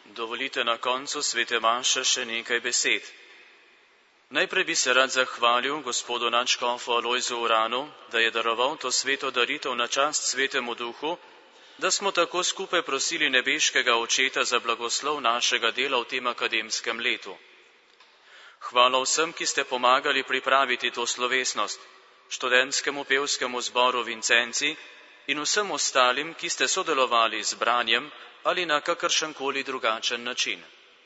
Dovolite na koncu svete maše še nekaj besed. Najprej bi se rad zahvalil gospodu nadškofu Alojzu Uranu, da je daroval to sveto daritev na čast svetemu duhu, da smo tako skupaj prosili nebeškega očeta za blagoslov našega dela v tem akademskem letu. Hvala vsem, ki ste pomagali pripraviti to slovesnost, študentskemu pevskemu zboru Vincenci in vsem ostalim, ki ste sodelovali z branjem ali na kakršenkoli drugačen način.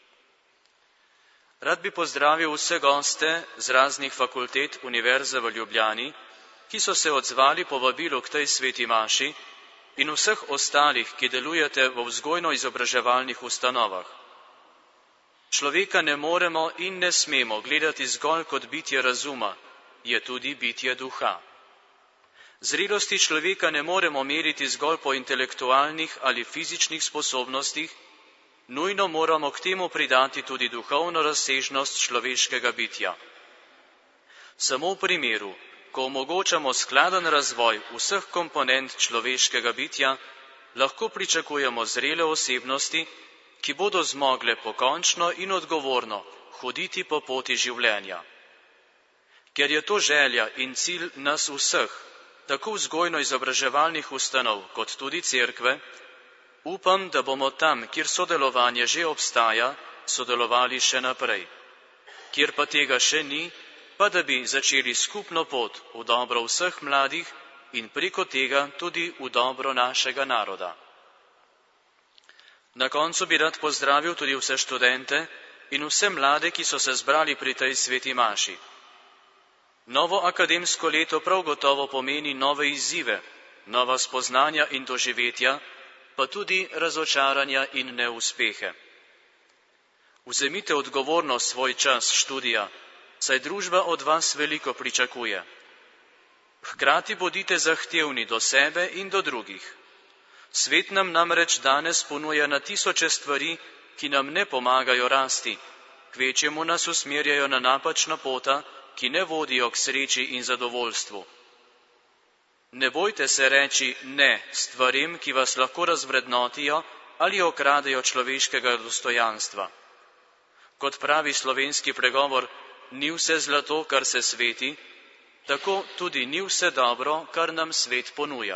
Rad bi pozdravil vse goste z raznih fakultet Univerze v Ljubljani, ki so se odzvali povabilu k tej sveti maši, in vseh ostalih, ki delujete v vzgojno-izobraževalnih ustanovah. Človeka ne moremo in ne smemo gledati zgolj kot bitje razuma, je tudi bitje duha. Zrelosti človeka ne moremo meriti zgolj po intelektualnih ali fizičnih sposobnostih, nujno moramo k temu pridati tudi duhovno razsežnost človeškega bitja. Samo v primeru, ko omogočamo skladen razvoj vseh komponent človeškega bitja, lahko pričakujemo zrele osebnosti, ki bodo zmogle pokončno in odgovorno hoditi po poti življenja. Ker je to želja in cilj nas vseh, tako vzgojno-izobraževalnih ustanov kot tudi cerkve, upam, da bomo tam, kjer sodelovanje že obstaja, sodelovali še naprej. Kjer pa tega še ni, pa da bi začeli skupno pot v dobro vseh mladih in preko tega tudi v dobro našega naroda. Na koncu bi rad pozdravil tudi vse študente in vse mlade, ki so se zbrali pri tej sveti maši. Novo akademsko leto prav gotovo pomeni nove izzive, nova spoznanja in doživetja, pa tudi razočaranja in neuspehe. Vzemite odgovornost svoj čas študija, saj družba od vas veliko pričakuje. Hkrati bodite zahtevni do sebe in do drugih. Svet nam namreč danes ponuja na tisoče stvari, ki nam ne pomagajo rasti, kvečjemu nas usmerjajo na napačna pota, ki ne vodijo k sreči in zadovoljstvu. Ne bojte se reči ne stvarim, ki vas lahko razvrednotijo ali okradejo človeškega dostojanstva. Kot pravi slovenski pregovor, ni vse zlato, kar se sveti, tako tudi ni vse dobro, kar nam svet ponuja.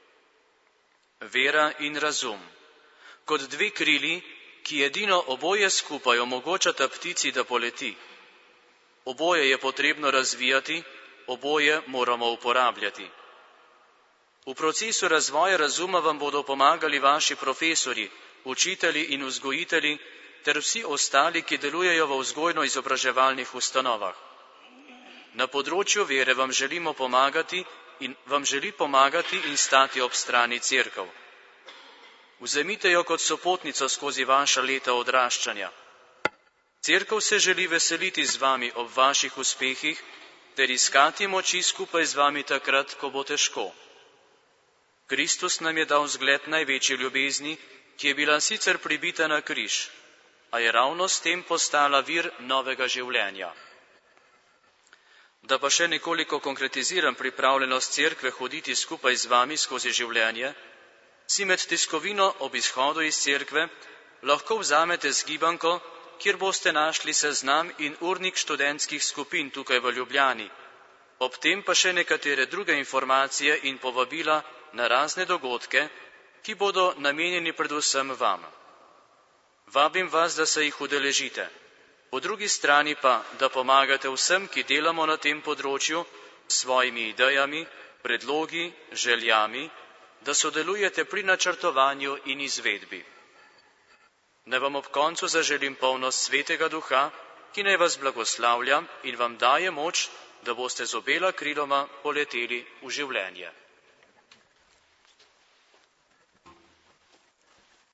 Vera in razum. Kot dve krili, ki edino oboje skupaj omogočata ptici, da poleti. Oboje je potrebno razvijati, oboje moramo uporabljati. V procesu razvoja razuma vam bodo pomagali vaši profesorji, učitelji in vzgojitelji ter vsi ostali, ki delujejo v vzgojno-izobraževalnih ustanovah. Na področju vere vam želimo pomagati in stati ob strani cerkev. Vzemite jo kot sopotnico skozi vaša leta odraščanja. Cerkev se želi veseliti z vami ob vaših uspehih ter iskati moči skupaj z vami takrat, ko bo težko. Kristus nam je dal zgled največje ljubezni, ki je bila sicer pribita na križ, a je ravno s tem postala vir novega življenja. Da pa še nekoliko konkretiziram pripravljenost cerkve hoditi skupaj z vami skozi življenje, si med tiskovino ob izhodu iz cerkve lahko vzamete zgibanko, kjer boste našli seznam in urnik študentskih skupin tukaj v Ljubljani, ob tem pa še nekatere druge informacije in povabila na razne dogodke, ki bodo namenjeni predvsem vam. Vabim vas, da se jih udeležite. Po drugi strani pa, da pomagate vsem, ki delamo na tem področju, s svojimi idejami, predlogi, željami, da sodelujete pri načrtovanju in izvedbi. Naj vam ob koncu zaželim polnost svetega duha, ki naj vas blagoslavlja in vam daje moč, da boste z obema kriloma poleteli v življenje.